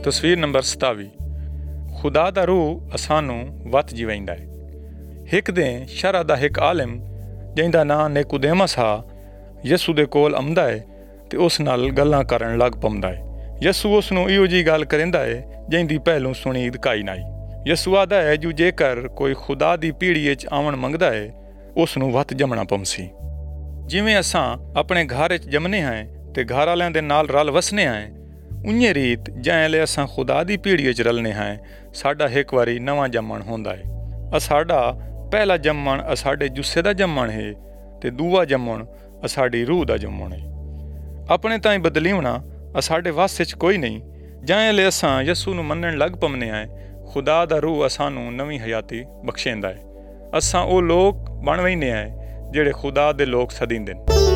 तस्वीर नंबर 27। खुदा दा रूह असानू वत जिवेंदा है। हिक दिन शरह दा हिक आलिम जिंदा नां निकुदेमस हा यसू दे कोल आंदा है ते उस नाल गल्लां करन लग पौंदा है। यसू उसनू इहो जी गल करिंदा है जिंदी पहलू सुनी दकाई नाई। यसू आदा है जो जेकर कोई खुदा दी पीढ़ी च आवन मंगदा है उसनू वत जमना पौंसी। जिवें असां अपने घर च जमने हैं ते घर वालियां दे नाल रल वसने हैं, उइयां रीत जैले असां खुदा दी पीढ़ी च रलने हैं साडा एक वारी नवां जम्मण होंदा है। साडा पहला जम्मण असाडे जुस्से दा जम्मण है ते दूआ जम्मण असाडी रूह दा जम्मण है। अपने ताईं बदलीवना असाडे वस च कोई नहीं। जैले असां यसू नू मन्नण लग पवने हैं खुदा दा रूह असानू नवीं हयाती बख्शेंदा है। असां ओ लोग बण वैने हैं जेड़े खुदा दे लोग सदींदे।